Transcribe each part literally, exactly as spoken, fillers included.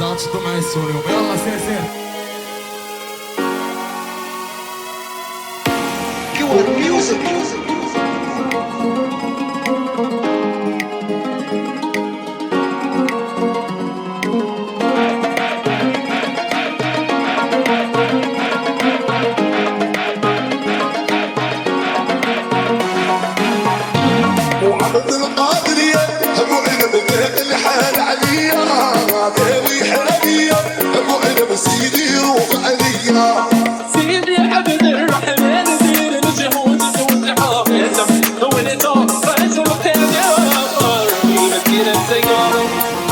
غتشدو معايا السوريوم. يلا سير سير. Pure music, music. وعبد القادرية أبو عنب ذاك الحال عليا ذاوي حاليا أبو عنب سيدي روح عليا سيدي عبد الرحمن دير الجهود والحافظ هو اللي توفى وكان يغفر في مسير السيارة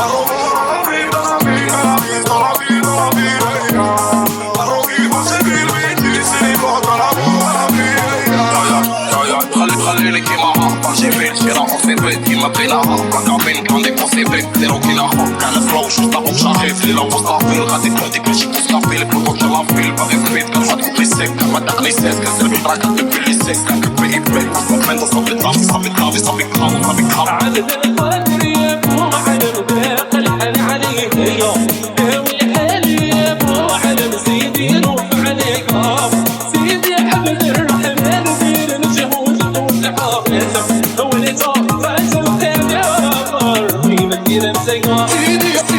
خليني كيما هابا جيبين شي راحو في بيت كيما بغيناها راكابين كان ديبوسي بيك ديرو كيناها كان فلو شطاحو شاخيف ليلة وسطافيل غادي تهديك ماشي كوسكافيل بلوطو جلافيل باغي في البيت كنحطو في السيك كما داقني سيك كنسير بالطراك كنكبي لي سيك كنكبي إيباي وصافين صافي طافي صافي طافي صافي كهاو صافي كهاو عبد القادر وعلى الباق الحال عليه يوم داوي حالي وعلى سيدي روح عليك سيدي عبد الرحمن دير الجهود والحافظ هو اللي توفى وكان يغفر في مسير السيارة